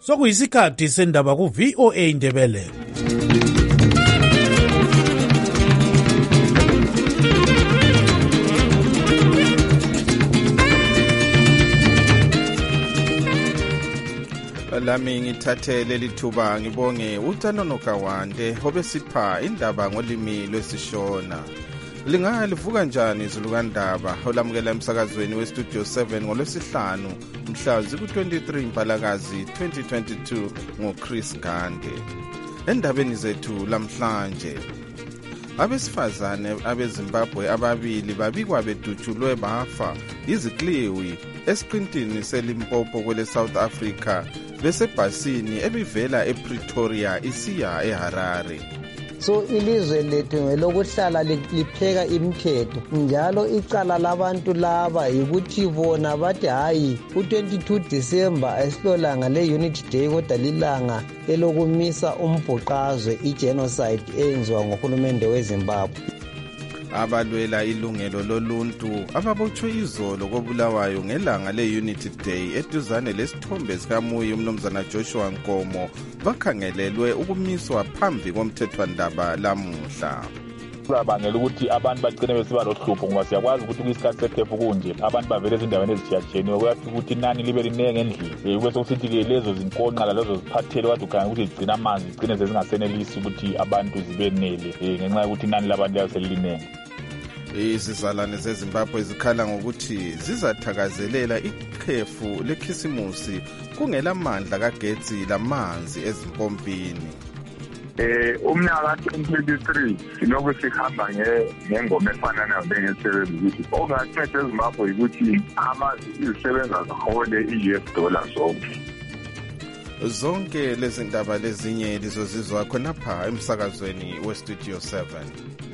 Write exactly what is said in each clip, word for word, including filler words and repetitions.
Sokuyisikhathi sendaba ku V O A Ndebele. Lami ngithathe leli thuba ngibonge uTanono Kawande obesipha indaba ngolimi lwesishona. Lingalivuka njani izulukandaba olamukela emsakazweni westudio seven ngolwesihlanu mhla ziku-twenty-three Mpalakazi twenty twenty-two ngoChris Gande. Endabeni zethu lamhlanje, abesifazane abeZimbabwe ababili babikwa bedutshulwe bafa izikliwi esiqintini seLimpopo kwele South Africa besebhasini ebivela ePretoria isiya eHarare. So ilizwe lethu ngelokuhlala lipheka imithetho njalo icala labantu laba yikuthi bona bathi hayi u-twenty-two December asilolanga le-Unity Day kodwa lilanga elokumisa umbhuqazwe i-genocide eyenziwa ngohulumende weZimbabwe. Abalwela ilungelo loluntu ababotshwe izolo kobulawayo ngelanga le-Unity Day eduzane lesithombe sikaMuyi umnumzana Joshua Nkomo bakhangelelwe ukumiswa phambi komthethwandaba lamuhla. Kubangela ukuthi abantu bagcine besiba lohlupho ngoba siyakwazi ukuthi kwisikhathi sekhefu kunje abantu bavele ezindaweni ezitshiyatshiyene kuyafika ukuthi inani libe liningi endlini kube sokusithi-ke lezo zinkonxa lezo ziphathele kade ukhangela ukuthi zigcina amanzi zigcine sezingasenelisi ukuthi abantu zibenele ngenxa yokuthi inani labantu liyabe seliningi. Izizalwane zeZimbabwe zikhala ngokuthi zizathakazelela ikhefu lekhisimusi kungelamandla kagetsi lamanzi ezimpompini. Eh umnyaka twenty twenty-three silokhu sihamba ngengoma efana nayo bengesebenza ukuthi onganceda eZimbabwe ukuthi amazi izisebenza zihole i-U S dollar zonke. Zonke lezi ndaba lezinye lizozizwa khonapha emsakazweni westudio seven.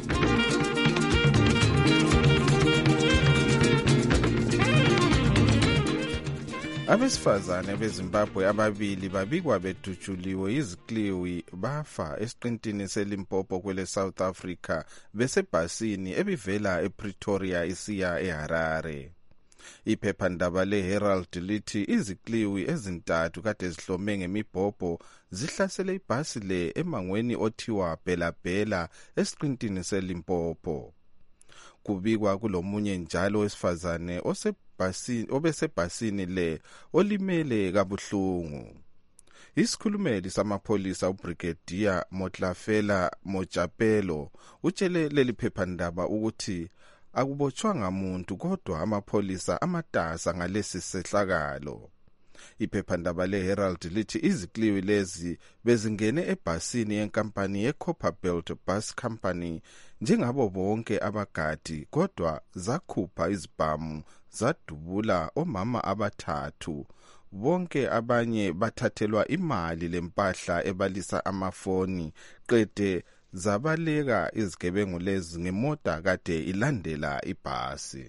Abesifazane beZimbabwe ababili babikwa bedutshuliwe izikliwi bafa esiqintini seLimpopo kwele South Africa besebhasini ebivela ePretoria isiya eHarare. Iphephandaba leHerald lithi izikliwi ezintathu kade zihlome ngemibhobho zihlasele ibhasi le emangweni othiwa Bela Bela esiqintini seLimpopo. Kubikwa kulomunye njalo wesifazane ose Basini obesebhasini le olimele kabuhlungu. Isikhulumeli samapholisa uBrigadier Motlafela Mojapelo utshele leli phephandaba ukuthi akubotshwanga muntu kodwa amapholisa amatasa ngalesi sehlakalo. Iphephandaba leHerald lithi izikliwi lezi bezingene ebhasini yenkampani yeCopperbelt Bus Company njengabo bonke abagadi kodwa zakhupha izibhamu zadubula omama abathathu. Bonke abanye bathathelwa imali lempahla ebalisa amafoni qede zabaleka izigebengu lezi ngemota kade ilandela ibhasi.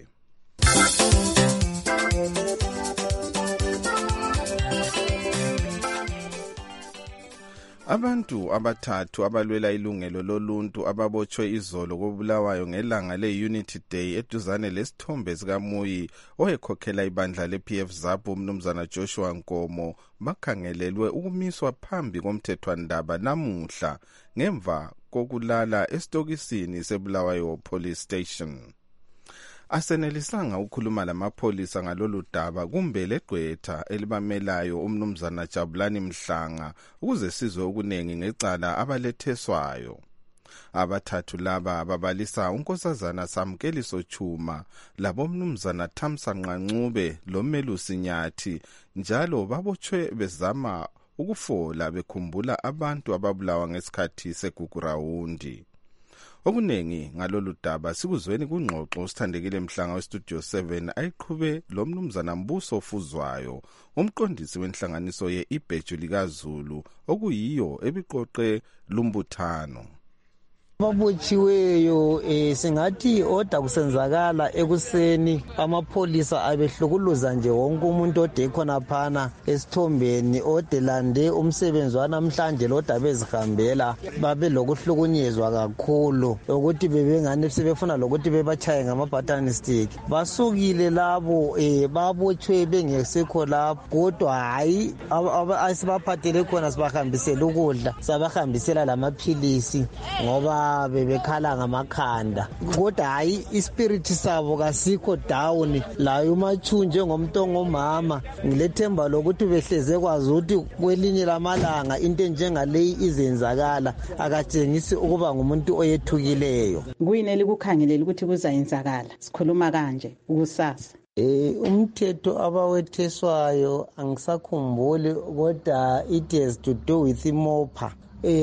Abantu abathathu abalwela ilungelo loluntu ababotshwe izolo kobulawayo ngelanga le-Unity Day eduzane lesithombe sikaMuyi oyekhokhela ibandla le-P F ZAPU umnumzana Joshua Nkomo bakhangelelwe ukumiswa phambi komthethwandaba namuhla ngemva kokulala esitokisini sebulawayo police station. Asenelisanga ukukhuluma lamapholisa ngalolu daba kumbe legqwetha elibamelayo umnumzana Jabulani Mhlanga ukuze sizwe okunengi ngecala abaletheswayo. Abathathu laba babalisa unkosazana Samkeliso Chuma labomnumzana Thamsanqa Ncube loMelusi Nyathi njalo babotshwe bezama ukufola bekhumbula abantu ababulawa ngesikhathi segugurawundi. Okunengi ngalolu daba sikuzweni kungxoxo sithandekile Mhlanga westudio seven ayiqhube lo mnumzana Mbuso Fuzwayo umqondisi wenhlanganiso ye-Ibheju likaZulu okuyiyo ebiqoqe lumbuthano. Babotshiweyo eh, singathi oda kusenzakala ekuseni amapholisa abehlukuluza nje wonke umuntu ode khona phana esithombeni ode lande umsebenzi wanamhlanje loda bezihambela babe lokuhlukunyezwa kakhulu ukuthi bebengane sebefuna lokuthi bebachaye ngama-button stick. Basukile labo eh, babotshwe bengesekho lapho kodwa hayi asibaphathele khona sibahambisela ukudla sabahambisela lamaphilisi ngoba bebekhala ngamakhanda kodwa hayi ispirit sabo kasikho down layo umachu njengomuntu ongomama ngilethemba lokuthi behleze kwazi ukuthi kwelinye lamalanga into njengaleyi izenzakala akatshengisi ukuba ngumuntu oyethukileyo. Kuyini elikukhangelela ukuthi kuzayenzakala sikhuluma kanje ukusasa? Eh umthetho abawetheswayo angisakhumbuli kodwa it has to do with imopha.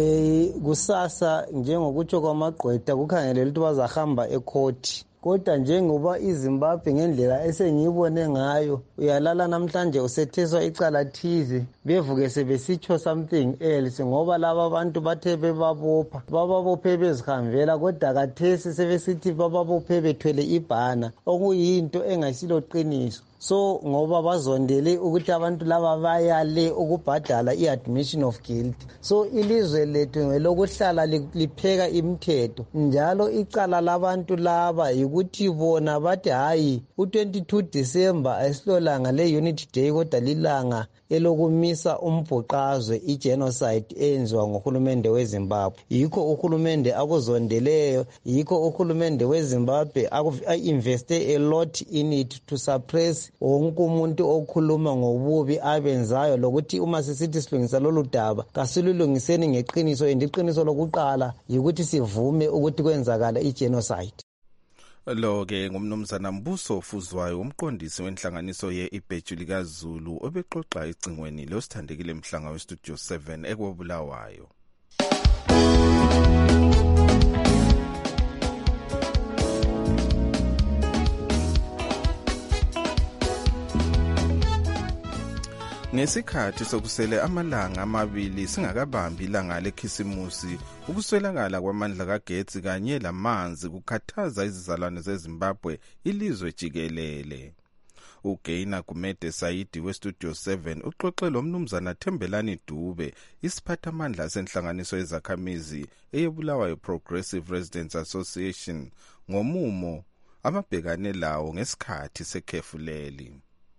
Eh kusasa njengokutsho kwamagqwetha kukhangelela ukuthi bazahamba ecourt kodwa njengoba iZimbabwe ngendlela esengiyibone ngayo uyalala namhlanje usetheswa icala thize bevuke sebesitsho something else ngoba laba abantu bathe bebabopha bababophe bezihambela kodwa kathesi sebesithi bababophe bethwele ibhana okuyinto engasilo qiniso. So ngoba bazondele ukuthi abantu laba bayale ukubhadala i-admission of guilt. So ilizwe lethu ngelokuhlala lipheka imithetho njalo icala labantu laba ukuthi bona bathi hayi u-twenty-two December ayisilolanga le-Unity Day kodwa lilanga elokumisa umbhuqazwe i-genocide eyenziwa ngohulumende weZimbabwe. Yikho uhulumende akuzondeleyo, yikho uhulumende weZimbabwe aku-investe a lot in it to suppress wonke umuntu okhuluma ngobubi abenzayo lokuthi uma sisithi silungisa lolu daba kasilulungiseni ngeqiniso and iqiniso lokuqala yikuthi sivume ukuthi kwenzakala i-genocide. Lo ke ngumnumzana Mbuso Fuzwayo umqondisi wenhlanganiso ye-Ibheju likaZulu obexoxa icingweni losithandekile emhlanga we-Studio seven ekwabulawayo. Ngesikhathi sokusele amalanga amabili singakabambi ilanga lekhisimusi ukuswelakala kwamandla kagetsi kanye lamanzi kukhathaza izizalwane zeZimbabwe ilizwe jikelele. uGaina Gumede Saidi we-Studio seven uxoxe lo mnumzana Thembelani Dube isiphathamandla senhlanganiso yezakhamizi eyebulawayo Progressive Residents Association ngomumo ababhekane lawo ngesikhathi sekhefu leli.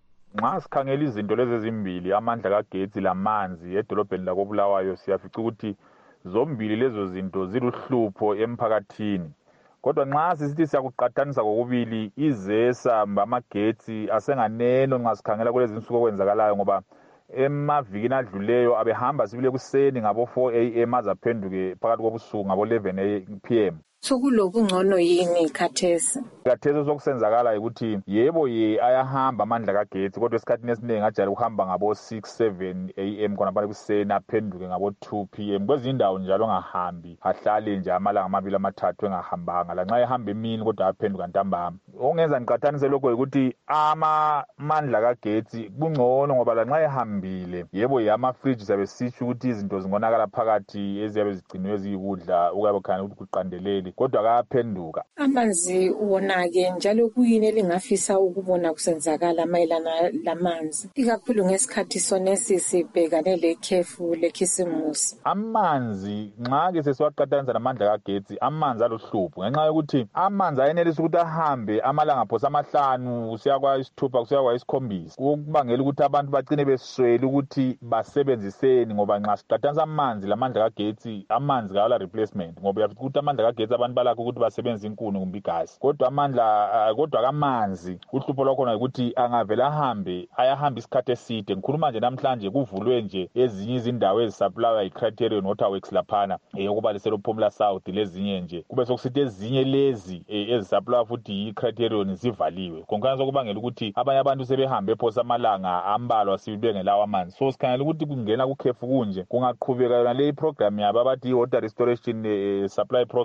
Nxa sikhangela izinto lezi ezimbili amandla kagetsi lamanzi edolobheni lakobulawayo siyafica ukuthi zombili lezo zinto ziluhlupho emphakathini. Kodwa nxa sisithi siyakuqathanisa kokubili izesa amagetsi asenganeno nxa sikhangela kulezi insuku okwenzakalayo ngoba emavikini adluleyo abehamba sibile kuseni ngabo four a m azaphenduke phakathi kobusuku ngabo eleven p m Sokulokungcono yini khathesi? Khathesi sokusenzakala ukuthi yebo ye ayahamba amandla kagetsi kodwa esikhathini esiningi ajayele ukuhamba ngabo six seven a m khona phakathi kuseni aphenduke ngabo two p m kwezinye indawo njalo ngahambi ahlale nje amalanga amabili amathathu engahambanga lanxa ehamba emini kodwa aphenduka ntambama. Ongenza ngiqathanise lokho ukuthi amandla kagetsi kungcono ngoba lanxa ehambile yebo ye ama-fridge sabe sitsho ukuthi izinto zingonakala phakathi eziyabe zigciniwe eziyikudla ukuyabe khona ukuthi kuqandelele kodwa akaphenduka. Amanzi wona-ke njalo kuyini elingafisa ukubona kusenzakala mayelana lamanzi ikakhulu ngesikhathi sonesi sibhekane lekhefu lekhisimusi? Amanzi nxa ke sesiwaqathanisa namandla kagetsi amanzi aluhlupho ngenxa yokuthi amanzi ayenelisa ukuthi ahambe amalanga phosa amahlanu kusiya kwayisithupha kusiya kwayisikhombisa ukubangela ukuthi abantu bagcine beswele ukuthi basebenziseni ngoba nxa siqathanisa amanzi lamandla kagetsi amanzi kawala replacement ngoba uyafica ukuthi amandla kagetsi abantu balakho ukuthi basebenzise inkuni kumbe igasi kodwa amandla kodwa kamanzi uhlupho lwakhona ukuthi angavela ahambe ayahamba isikhathi eside. Ngikhuluma nje namhlanje kuvulwe nje ezinye izindawo ezisupplywa yiCriterion Waterworks laphana eyokubalisela uPhumla South lezinye nje kube sokusithi ezinye lezi ezisupplywa futhi yiCriterion zivaliwe konke sokubangela ukuthi abanye abantu sebehambe phosa amalanga ambalwa sibe ngelawo amanzi. So sikhangela ukuthi kungena kukhefu kunje kungaqhubeka le program yabo abathi water restoration supply program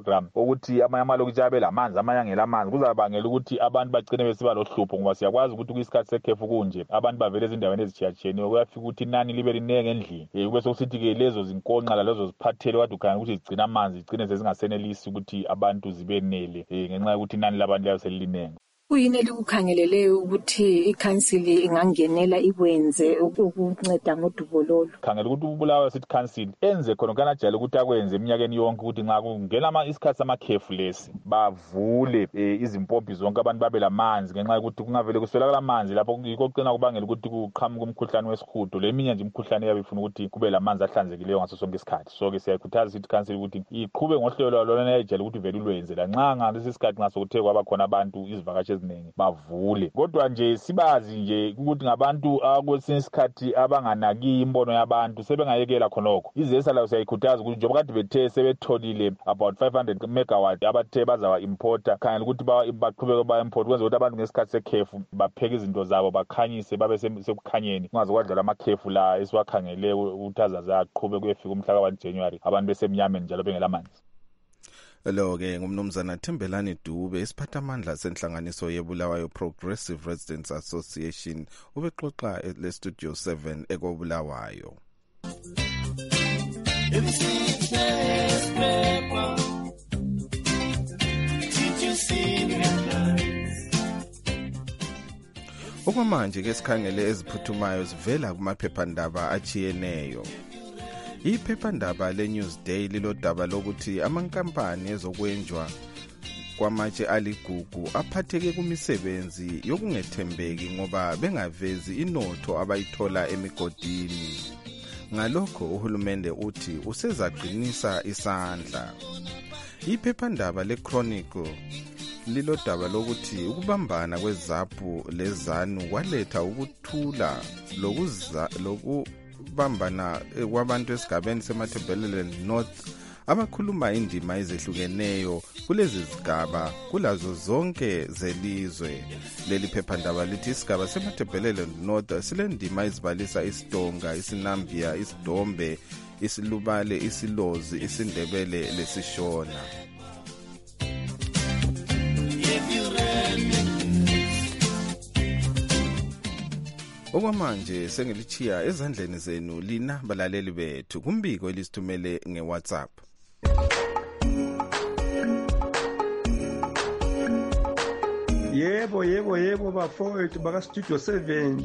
ukuthi amanye amalokitshi abe lamanzi amanye angelamanzi kuzabangela ukuthi abantu bagcine besiba lohlupho ngoba siyakwazi ukuthi kwisikhathi sekhefu kunje abantu bavele ezindaweni ezitshiyatshiyene kuyafika ukuthi inani libe linenge endlini eh kube sokusithi ke lezo zinkonxa lezo ziphathele kade ukhanya ukuthi zigcina amanzi zigcine sezingasenelisi ukuthi abantu zibenele eh ngenxa yokuthi inani labantu liyabe selilinenge. Kuyini elikukhangelele ukuthi ikhansili ingangenela ikwenze ukunceda ngodubulolo? Khangela ukuthi ubulawayo sithi council enze khona kanajalo ukuthi akwenze eminyakeni yonke ukuthi nxa kungena ama isikhathi samakhefu lesi bavule e, izimpompi zonke abantu babe lamanzi ngenxa yokuthi kungavele kuswelakala amanzi lapho yikho kucina kubangela ukuthi kuqhamuka umkhuhlane wesihudo leminye nje imkhuhlane yabe ifuna ukuthi kube lamanzi ahlanzekileyo ngaso sonke isikhathi. So ke siyakhuthaza sithi council ukuthi iqhube ngohlelo lolona ejele ukuthi vele ulwenze la nxa ngalesi isikhathi ngaso kuthe kwaba khona abantu izivakashi eziningi bavule kodwa nje sibazi nje ukuthi ngabantu akwesinye isikhathi abanganaki imbono yabantu sebengayekela khonokho. Izesa layo siyayikhuthaza ukuthi njengoba kade bethe sebetholile about five hundred megawatt abathe bazawa importer khangela ukuthi baqhubeke ba import kwenza ukuthi abantu ngesikhathi sekhefu bapheke izinto zabo bakhanyise babe sekukhanyeni kungaze kwadlala amakhefu la esiwakhangele uthaza zaqhubeka kuyefika umhla ka one January abantu besemnyameni njalo bengelamanzi. Lo ke ngumnumzana Thembelani Dube isiphathamandla senhlanganiso yeBulawayo Progressive Residents Association ubexoxa le Studio seven ekobulawayo. Okwamanje ke sikhangele eziphuthumayo zivela kumaphephandaba achiyeneyo. Iphephandaba le-Newsday lilodaba lokuthi amankampani ezokwenjwa kwamatshe aligugu aphatheke kumisebenzi yokungethembeki ngoba bengavezi inotho abayithola emigodini. Ngalokho uhulumende uthi usezaqinisa isandla. Iphephandaba le-Chronicle lilodaba lokuthi ukubambana kwezaphu lezanu kwaletha ukuthula lokuza loku bambana kwabantu esigabeni seMatabeleland North abakhuluma indima ezehlukeneyo kulezi zigaba kulazo zonke zelizwe. Leli phephandaba lithi isigaba seMatabeleland North silendima ezibalisa isidonga, isinambia, isidombe, isilubale, isilozi, isindebele lesishona. Okwamanje sengilichiya ezandleni zenu lina balaleli bethu kumbiko elisithumele ngeWhatsApp. Yebo yebo yebo bafowethu baka Studio seven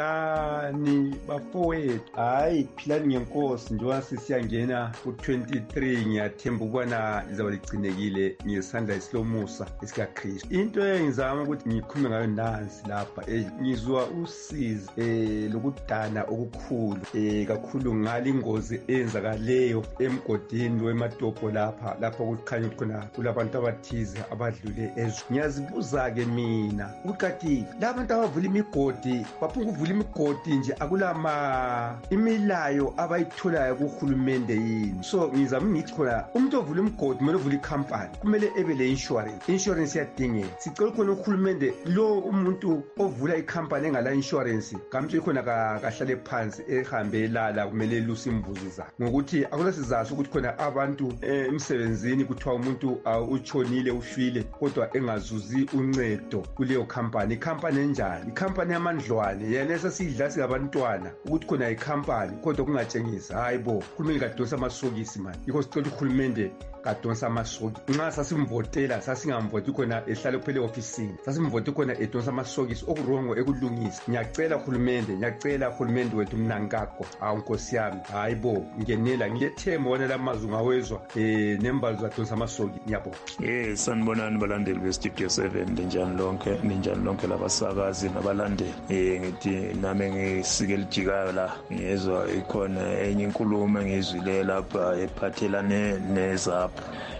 linjani bafowethu. Hayi philani ngenkosi njengoba sisiyangena ku twenty-three ngiyathemba ukubona izaba ligcinekile ngesandla esilomusa esikaKristu. Into engizama ukuthi ngikhulume ngayo nansi lapha ngizwa usizi eh lokudana okukhulu eh kakhulu ngale ingozi enzakaleyo emgodini weMatopo lapha lapha kukhanya khona kulabantu abathize abadlule ezwe. Ngiyazibuza ke mina ukuthi labantu abavula imigodi baphunga ukuvula imigodi nje akulama imilayo abayitholayo kuhulumende yini. So ngizama ngithi khona umuntu ovula imigodi kumele uvule icompany kumele ebe le insurance. Insurance yadingeka. Sicela khona uhulumende lo umuntu ovula icompany engala insurance kambe khona kahlale phansi ehambe elala kumele lusi imbuzi zakhe ngokuthi akunasizathu ukuthi khona abantu emsebenzini kuthiwa umuntu uchonile ufile kodwa engazuzi uncedo kuleyo company. Icompany enjani? Icompany yamandlwane yena esesidla singabantwana ukuthi khona icompany kodwa kungatshengisa hayibo kumele kadonsa amasokisi manje. Yikho sicela uhulumende kadonsa amasoki. Nxa sasimvotela sasingamvoti khona ehlale kuphele ofisini sasimvoti khona edonsa amasokisi okurongo ekulungisa. Ngiyacela uhulumende ngiyacela uhulumende wethu mnankakho awu nkosi yami hayibo ngenela ngilethemba wona lamazwi ngawezwa eh nembalo zadonsa amasoki. Ngiyabonga. Eh sanibonani balandeli be Studio seven njani lonke ninjani lonke labasakazi nabalandeli. Eh ngithi nami ngisike lijikayo la ngiyezwa ikhona enye inkulumo engizwile lapha ephathelane nezaphu.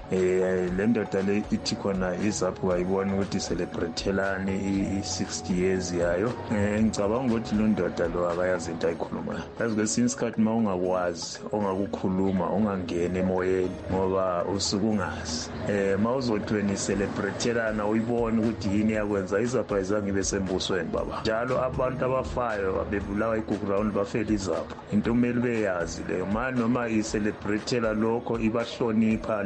Eh le ndoda le ithi khona izaphu wayibona ukuthi celebrathelani i sixty years yayo. Eh ngicabanga ukuthi lo ndoda lo akayazi into ayikhulumayo. Yazi kwesinye isikhathi ma ungakwazi ongakukhuluma ungangena emoyeni ngoba usuku ungazi. Eh ma uzothweni celebrathelana uyibona ukuthi yini yakwenza izaphu ayizange ibe sembusweni baba. Njalo abantu abafayo bebulawa igugu round bafela izaphu. Into kumele beyazi le manje noma i celebrate lokho ibahlonipha labo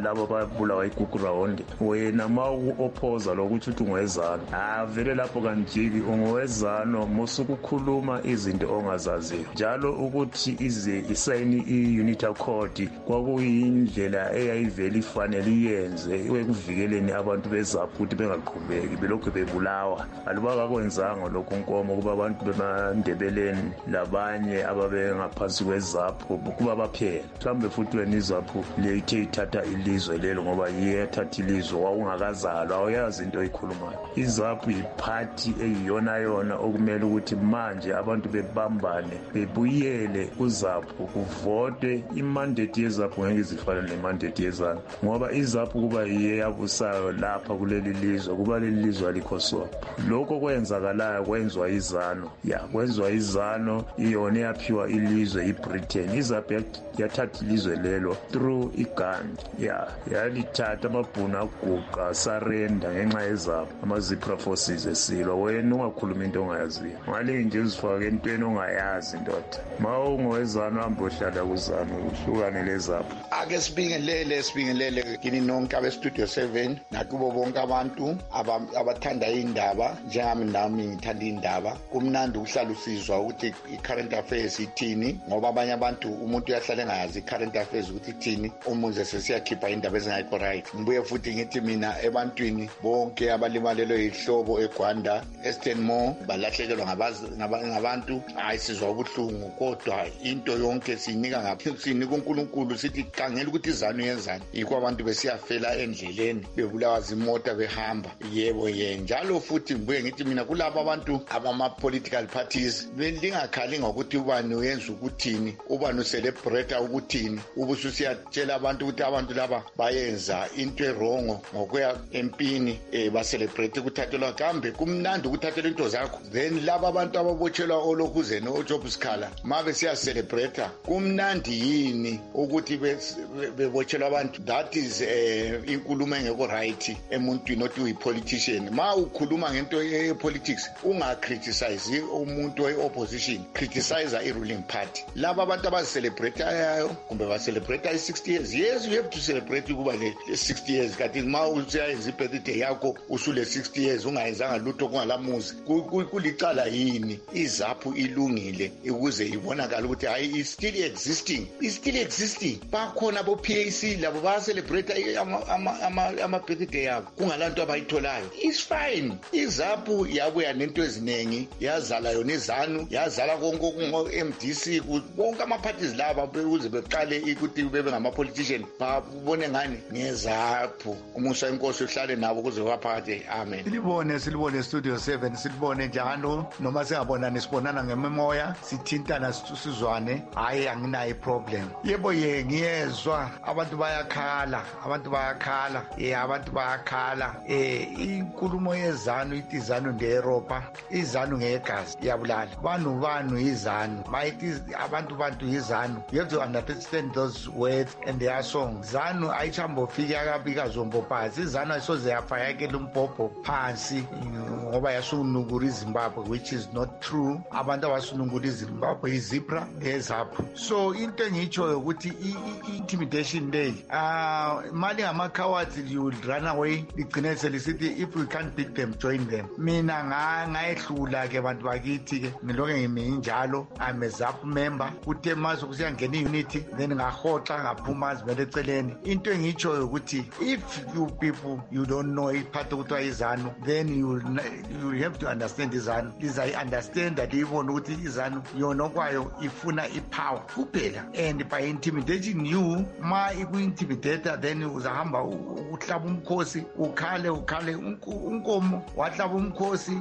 kubulawa igugu rawundi wena ma u-opposa lokuthi uthi ungowezano avele lapho kanjiki ungowezano musukukhuluma izinto ongazaziyo njalo ukuthi ize isayini i-unity accord kwakuyindlela eyayivele ifanele iyenze ekuvikeleni abantu bezaphu ukuthi bengaqhubeki belokhu bebulawa aluba kakwenzanga lokhu nkomo kuba abantu bemandebeleni labanye ababengaphansi kwezaphu kuba baphela mhlawumbe futhi wena izaphu lethe ithatha ilizwe lelo ngoba yethatha ilizwe wawungakazalwa awuyazi into oyikhulumayo izaphu yiphathi eyiyona yona okumele ukuthi manje abantu bebambane bebuyele kuzaphu kuvote imandate yezaphu ngeke izifane nemandate yezana ngoba izaphu kuba yiye yabusayo lapha kuleli lizwe kuba leli lizwe alikho swaphu lokho kwenzakalayo kwenzwa izano ya kwenzwa izano iyona yaphiwa ilizwe iBritain izaphu yathatha ilizwe lelo through igun ya yalithatha amabhunu aguqa sarenda ngenxa yezaphu ama-zebra forces esilwa wena ungakhuluma into ongayaziyo ngalinje uzifake entweni ongayazi ndoda ma ungowezano hambe ohlala kuzano uhlukane lezaphu ake sibingelele sibingelele kini nonke abestudio seven nakubo bonke abantu abathanda indaba njengami nami ngithanda indaba kumnandi ukuhlala usizwa ukuthi i-current affairs ithini ngoba abanye abantu umuntu uyahlala engayazi i-current affairs ukuthi ithini umuze sesiyakhipha indaba ezingayikho right ngibuye futhi ngithi mina ebantwini bonke abalimalelwe ihlobo eGwanda Easternmore balahlekelwa ngabantu hayi sizwa ubuhlungu kodwa into yonke sinika ngaphi sinika uNkulunkulu sithi khangela ukuthi izanu yenzani yikho abantu besiyafela endleleni bebulawa zimota behamba yebo ye njalo futhi ngibuye ngithi mina kulabo abantu abama political parties bengingakhali ngokuthi ubani uyenza ukuthini ubani ucelebrate ukuthini ubususiyatshela abantu ukuthi abantu laba bayenza into erongo ngokuya empini eh ba celebrate ukuthathelwa kambe kumnandi ukuthathela into zakho then laba abantu ababotshelwa olokuzeni oJob Sikhala mabe siya celebrate kumnandi yini ukuthi bebotshelwa abantu that is eh inkulumo engekho right emuntwini othi uyipolitician ma ukhuluma ngento yepolitics unga criticize umuntu weopposition criticize i ruling party laba abantu abacelebrate ayo kumbe ba celebrate i sixty years yes you have to celebrate kuba le sixty years kanti ma usiyenza ibirthday yakho usule sixty years ungayenzanga lutho kungalamuzi kulicala yini izaphu ilungile ukuze ibonakala ukuthi hayi is still existing is still existing bakhona bo P A C labo ba celebrate ama ama ama birthday yabo kungalanto abayitholayo is fine izaphu yabuya nento eziningi yazala yona izanu yazala konke ku M D C konke ama parties laba ukuze beqale ukuthi bebe ngama politician babone ngani ngezaphu umusa inkosi uhlale nabo kuze baphakade amen silibone silibone studio seven silibone njalo noma singabonani sibonana ngememoya sithintana sizwane hayi anginayo problem yebo ye ngiyezwa abantu bayakhala abantu bayakhala eh abantu bayakhala eh inkulumo yezanu itizanu ngeEuropa izanu ngegazi yabulala banu banu izanu mayithi abantu bantu izanu you have to understand those words and their songs zanu ayichambo fika kabika zombo phansi izanu ayisoze yafayekela umpopho phansi ngoba yasunungura iZimbabwe which is not true abantu abasunungura iZimbabwe izipra ezapho so into engitsho ukuthi intimidation day ah mali ngama cowards you will run away igcine selisithi if we can't beat them join them mina ngayehlula ke abantu bakithi ke ngiloke ngimi njalo I'm a ZAP member uthe mase kusiyangena iunity then ngahoxa ngaphuma zimele eceleni into engitsho ukuthi if you people you don't know iphatho kuthiwa izanu then you you have to understand izanu is I understand that ibona ukuthi izanu yona kwayo ifuna ipower kuphela and by intimidating you ma iku-intimidator then uzahamba uhlaba umkhosi ukhale ukhale unkomo wahlaba umkhosi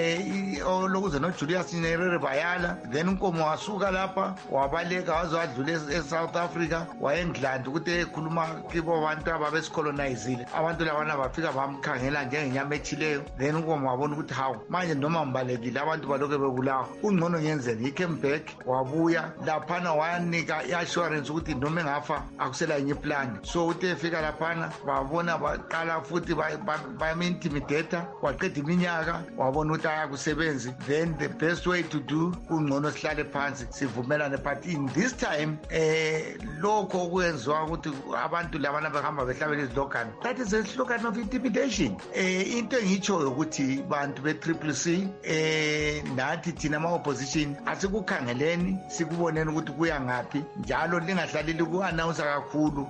eh lokuze no Julius Nyerere bayala then unkomo wasuka lapha wabaleka wazwadlula eSouth Africa wayeNgland ukuthi ekhuluma kibo abantu ababesicolonizile abantu labana bafika bamkhangela njengenyama echileyo then unkomo wabona ukuthi hawu manje noma mbalekile abantu baloke bebulawa ungcono ngenzeni he came back wabuya laphana wayanika i-assurance ukuthi noma engafa akusela enye plan so uthe efika laphana babona baqala futhi bayam-intimidator waqeda iminyaka wabona ukuthi ayakusebenzi then the best way to do kungcono sihlale phansi sivumelane but in this time eh lokho kwenziwa ukuthi abantu labana bahamba behlabela izilogani. That is a slogan of intimidation. Eh into engitsho ukuthi bantu be triple C eh nathi thina ama opposition asikukhangeleni sikuboneni ukuthi kuya ngapi njalo lingahlaleli ku announce kakhulu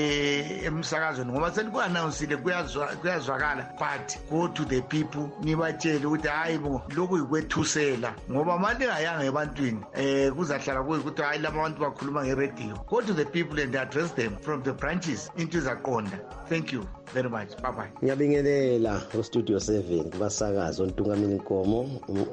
eh emsakazweni ngoba seliku announceile kuyazwa kuyazwakala but go to the people nibatshele ukuthi hayibo lokhu yikwethusela ngoba manje ngayanga ebantwini eh kuzahlala kuyikuthi hayi laba abantu bakhuluma nge-radio. Go to the people and address them from the branches into izaqonda. Thank you very much. Bye bye. Ngiyabingelela ku Studio seven kubasakazi ontungameli Nkomo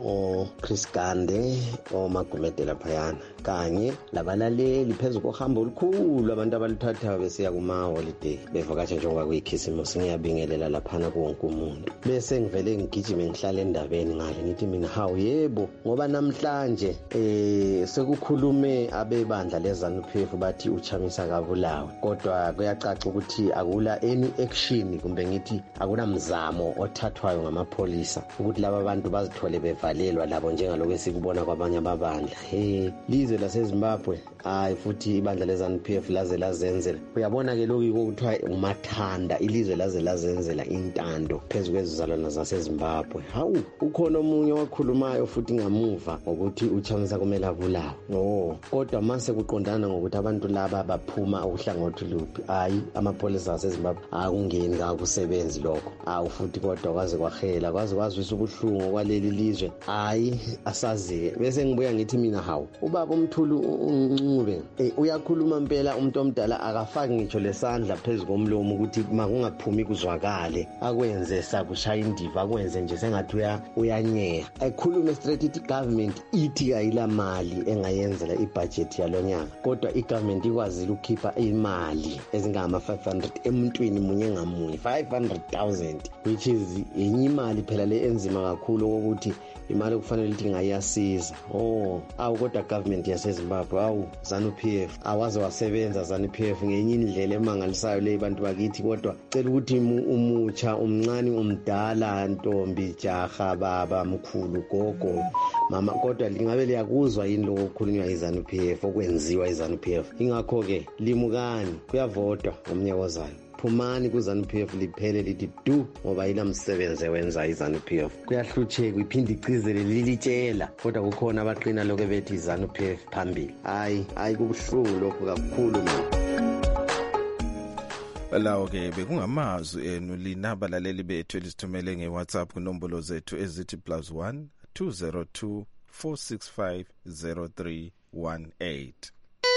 o Chris Gande o Magumedela phayana kanye labalaleli phezulu kohamba olukhulu abantu abaluthatha besiya kuma holiday bevakatsha njengoba kuyikhisimusi. Ngiyabingelela laphana konke umuntu bese ngivele ngigijime ngihlala endabeni ngale ngithi mina hawu yebo ngoba namhlanje eh sekukhulume abebandla leZANU-P F bathi uchamisa kabulawe kodwa kuyacaca ukuthi akula any action kumbe ngithi akunamzamo othathwayo ngamapholisa ukuthi laba bantu bazithole bevalelwa labo njengaloko esikubona kwabanye ababandla. Hey lizwe laseZimbabwe hayi futhi ibandla leZANU-P F laze lazenzela uyabona ke lokho kuthiwa umathanda ilizwe laze lazenzela intando phezulu kwezizalwana zaseZimbabwe. Hawu ukhona omunye wakhulumayo futhi ngamuva ukuthi uchamisa kumele abulawe no kodwa mase kuqondana ngokuthi abantu laba baphuma uhlangothi luphi hayi amapholisa aseZimbabwe akungeni kakusebenzi lokho awu futhi kodwa kwaze kwahela kwaze kwazwisa ubuhlungu kwaleli lizwe hayi asazi bese ngibuya ngithi mina hawu ubaba umthulu uncube eh uyakhuluma impela umuntu omdala akafaki ngitsho lesandla phezulu komlomo ukuthi makungaphumi kuzwakale akwenze sakushaya indiva akwenze nje sengathi uya uyanyeya ayikhulume straight ithi government ithi ayila mali engayenzela ibudget yalonyaka kodwa igovernment ikwazile ukukhipha imali ezingama five hundred emuntwini munye ngamunye five hundred thousand which is enye imali phela le enzima kakhulu ukuthi imali kufanele ithi ngayasiza. Oh awu kodwa government yaseZimbabwe awu ZANU-P F awaze wasebenza ZANU-P F ngenye indlela emangalisayo le bantu bakithi kodwa cela ukuthi umutsha umncane umdala ntombi jaha baba mkhulu gogo mama kodwa lingabe liyakuzwa yini lokho okukhulunywa yiZANU-P F okwenziwa yiZANU-P F. Ingakho ke limukani kuyavotwa ngomnyaka ozayo phumani kuZANU-P F liphele lithi du ngoba inamsebenze wenza iZANU-P F kuyahlutheka iphinde icizele lilitshela kodwa kukhona abaqina lokho bethi iZANU-P F phambili hayi hayi kubuhlungu lokho kakhulu mina. Lawo ke bekungamazwi enu lina balaleli bethu elisithumele ngeWhatsApp kunombolo zethu ezithi plus one two zero two four six five zero three one eight.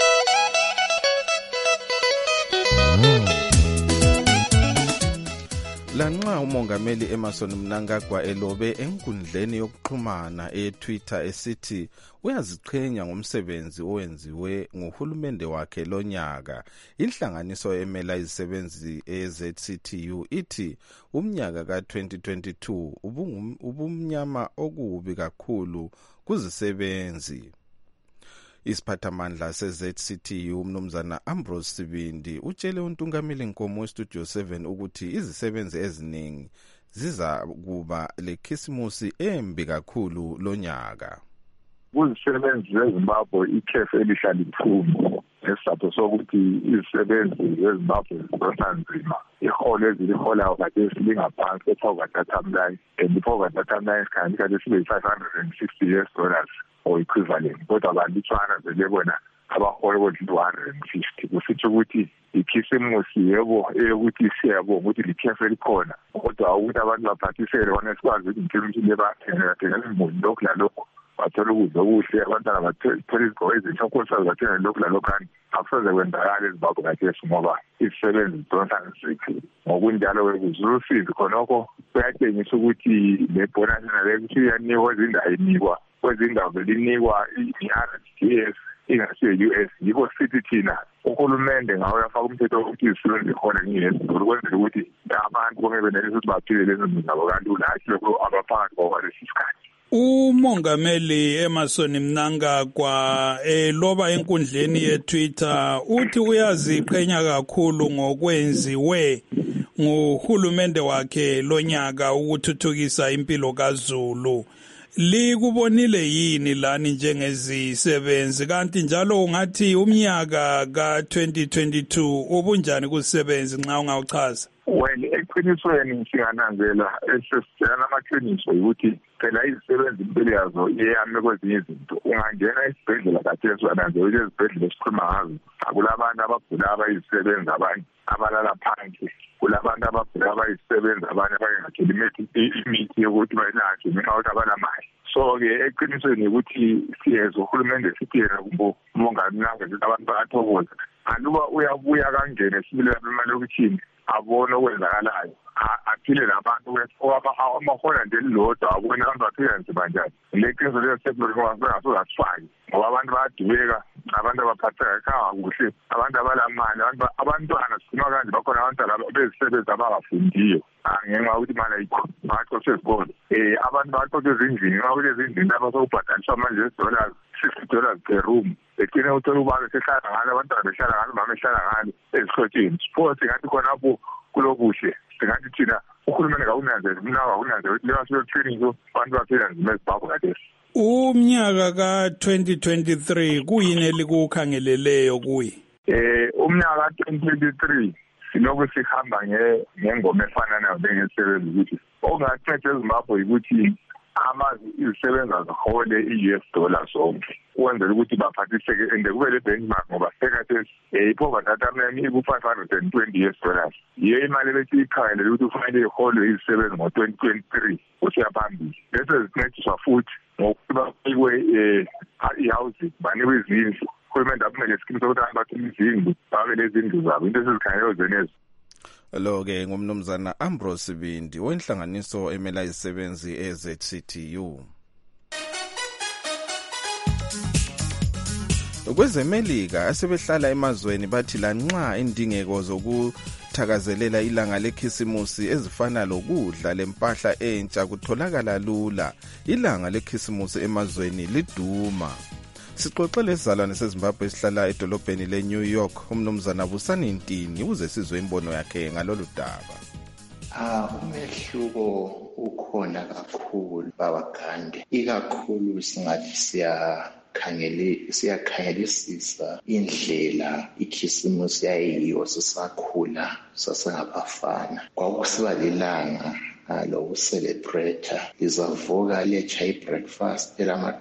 Lanxa umongameli Emmerson Mnangagwa elobe enkundleni yokuxhumana e-Twitter esithi uyaziqhenya ngomsebenzi owenziwe nguhulumende wakhe lonyaka, inhlanganiso emela izisebenzi e-Z C T U ithi umnyaka ka twenty twenty-two ubumnyama okubi kakhulu kuzisebenzi. Isiphathamandla se-Z C T U umnumzana Ambrose Sibindi utshele untungameli Nkomo we-Studio seven ukuthi izisebenzi eziningi ziza kuba lekhisimusi embi kakhulu lonyaka. Kuzisebenzi zeZimbabwe ikhefu elihlala liphuma nesizathu sokuthi izisebenzi zeZimbabwe zizosanzima iholo eziliholayo kade silingaphansi kwe-poverty timeline and i-poverty timeline isikhathi kade sibe five hundred sixty U S dollars or equivalent kodwa abantu ithwana vele bona abahola kodwa two hundred fifty kusitsho ukuthi ikhisimusi yebo eyokuthi siyabonga ukuthi likhefu elikhona kodwa ukuthi abantu baphathisele bona sikwazi ukuthi ikhisimusi lebathenga thengela imbuzi lokhu lalokhu bathola ukudla okuhle abantwana bathola izigqoko ezintsha ukhonsazi bathenga lokhu lalokhani akusoze kwenzakala eZimbabwe kathesi ngoba izisebenzi zidonsanzikhe ngokunjalo kuzulusizi khonokho kuyatshengisa ukuthi le bonus nale kuthi iyanikwa ezindawo inikwa kwezindawo belinikwa i-R T S ingasiyo U S yiko sithi thina uhulumende ngawo yafaka umthetho ukuthi izisebenzi khona ngi-U S ukwenzela ukuthi abantu bonke benelisa ukuthi baphile lezo zindaba kanti ulahle lokho abaphakathi kwalesi sikhathi. Umongameli Emmerson Mnangagwa eloba enkundleni ye-Twitter uthi uyaziqhenya kakhulu ngokwenziwe nguhulumende wakhe lonyaka ukuthuthukisa impilo kaZulu. likubonile yini lani njengezisebenzi kanti njalo ungathi umnyaka ka twenty twenty-two ubunjani kusebenzi nxa ungawuchaza? Well, eqinisweni singananzela esesitshela amaqiniso ukuthi phela izisebenzi impilo yazo iyame kwezinye izinto. Ungangena esibhedlela kathesi wananzela ukuthi ezibhedlela esikhuluma ngazo akulabantu abagula abayizisebenzi abanye abalala phansi, kulabantu abagula abayizisebenzi abanye abangatholi imithi yokuthi bayelatshwe ngenxa yokuthi abanamali. So-ke eqinisweni ukuthi siyezwa uhulumende sithi yena kumbe umongameli nangezinto abantu bayathokoza. Aluba uyabuya kangene esibili lapha emalokishini abone okwenzakalayo aphile nabantu amahora nje elilodwa abone abantu baphila nzima njani. Le qiniso lesekulongasozathifaki ngoba abantu bayadubeka, abantu abaphatheka kakuhle, abantu abalamali, abantwana sikhuluma kanje bakhona abantwana bezisebenzi abangafundiyo ngenxa yokuthi imali ayikho baxoshwe ezikolo. Um abantu baxoshwe ezindlini ngenxa yokuthi ezindlini lapha sokubhadaliswa manje ezidollars sixty dollars per room. Begcine uthola ubaba sehlala ngalo, abantwana behlala ngalo, mama ehlala ngalo ezihlotsheni. Sipho singathi khonapho kulokuhle, singathi thina uhulumeni kakunanzele, mna kakunanzele ukuthi lewa training abantu baphila nzima eZimbabwe kathesi. Umnyaka ka twenty twenty-three kuyini elikukhangeleleyo kuyi? Eh umnyaka ka twenty twenty-three sinoku sihamba ngengoma efana nayo bengisebenza ukuthi okungathethwe eZimbabwe ukuthi amazi izisebenza zihole i-U S dollar zonke ukwenzela ukuthi baphathiseke and kube le benchmark ngoba sekathi i-poverty attainment iku-five hundred twenty U S dollars. Yiyo imali ebethi ikhangelele ukuthi kufanele iholwe izisebenzi ngo-twenty twenty-three kusiya phambili. Bese zincediswa futhi ngokuthi banikwe i-housing, banikwe izindlu. Uhulumende akumele scheme sokuthi abantu bathole izindlu, babe lezindlu zabo, into ezizikhangelelo zenezo. Lo-ke ngumnumzana Ambrose Bindi wenhlanganiso emela izisebenzi e-Z C T U. Kwezemelika asebehlala emazweni bathi lanxa indingeko zokuthakazelela ilanga lekhisimusi ezifana lokudla lempahla entsha kutholakala lula, ilanga lekhisimusi emazweni liduma. Sixoxele izalwane seZimbabwe esihlala edolobheni leNew York umnumzana Busani Ntini uze sizwe imbono yakhe ngalolu daba. Ah umehluko ukhona kakhulu babagande, ikakhulu singathi siya khangele siyakhangelisisa indlela ikhisimusi yayiyo sisakhula sasengabafana. Kwakusiba lilanga lokucelebrate, lizavuka lecha i-breakfast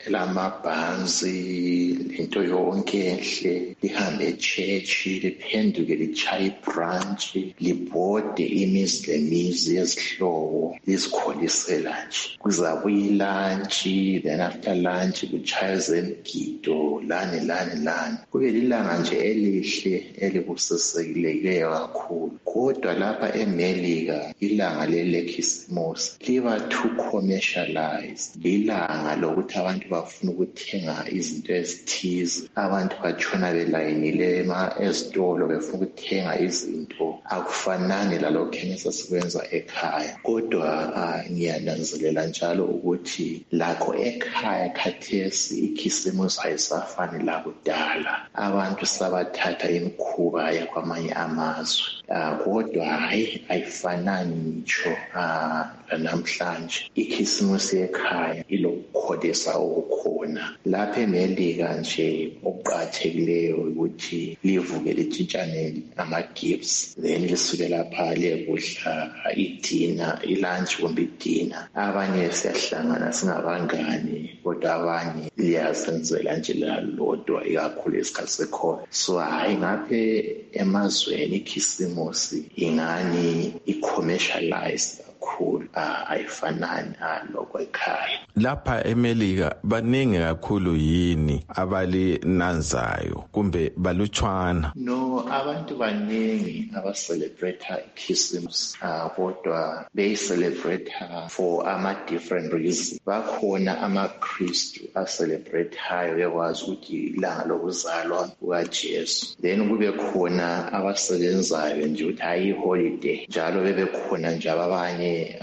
elamabhanzi lento yonke enhle, lihambe echechi, liphenduke lichaye i-brunch, libhode imizi lemizi yezihlobo, lizikholisela nje. Kuzabuya ilunch, then after lunch kuchaye zemgido lani lani lani. Kube lilanga nje elihle elibusisekileyo kakhulu. Kodwa lapha eMelika ilanga lelekhisimusi liba too commercialized. Lilanga lokuthi abantu bafuna ukuthenga izinto ezithize, abantu batshona belayinile ezitolo befuna ukuthenga izinto. Akufanani lalokho esesikwenza ekhaya. Kodwa ngiyananzelela njalo ukuthi lakho ekhaya khathesi ikhisimusi ayisafani lakudala. Abantu sabathatha imikhuba yakwamanye amazwe. Kodwa hayi ayifanani ngitsho namhlanje. Ikhisimusi ekhaya ilokukholisa okukhona. Lapha eMelika nje okuqathekileyo ukuthi livuke litshintshane ama-gifts, then lisuke lapha liyekudla idina, ilunch kumbe idina. Abanye siyahlangana singabangani, kodwa abanye liyazenzela nje lalodwa ikakhulu esikhathi sekhona. So hayi ngaphe emazweni ikhisimusi ingani i-commercialized kakhulu, ayifanani lokho ekhaya. Lapha eMelika baningi kakhulu yini abalinanzayo kumbe balutshwana? No, abantu baningi abacelebrate ikhisimusi, kodwa they celebrate for ama different reasons. Bakhona amaKristu acelebrate-hayo bekwazi ukuthi ilanga lokuzalwa kukaJesu. Then kube khona abasebenzayo nje ukuthi hayi holiday njalo bebe khona nje abanye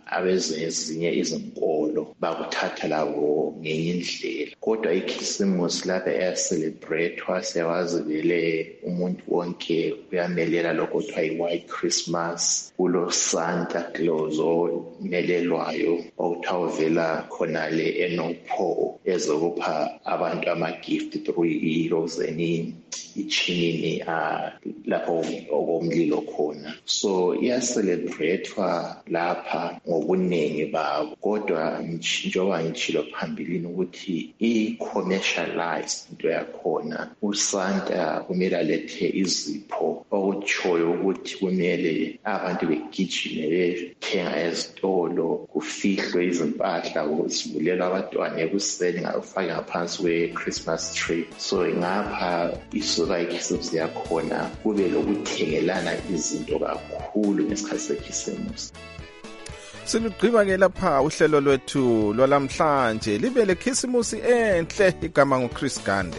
abezinye izinkolo bakuthatha labo ngenye indlela. Kodwa ikhisimusi lapha eyacelebrate siyawazi vele umuntu wonke uyamelela lokho kuthiwa yi-White Christmas, kulo Santa Claus omelelwayo okuthiwa uvela khonale eNorth Pole ezokupha abantu ama-gift through i-rozeni ichinini lapho okomlilo khona. So iyacelebratewa lapha ngobuningi babo, kodwa njengoba ngitshilo phambilini ukuthi i-commercialized into yakhona. USanta kumele alethe izipho okutshoyo ukuthi kumele abantu begijime bethenga ezitolo, kufihlwe izimpahla zivulelwa abantwana ekuseni ngafaka ngaphansi kwe-Christmas tree. So ngapha isuka ikhisimusi yakhona kube lokuthengelana izinto kakhulu ngesikhathi sekhisimusi. Silugqiba-ke lapha uhlelo lwethu lwalamhlanje libe lekhisimusi enhle, igama nguChris Gande.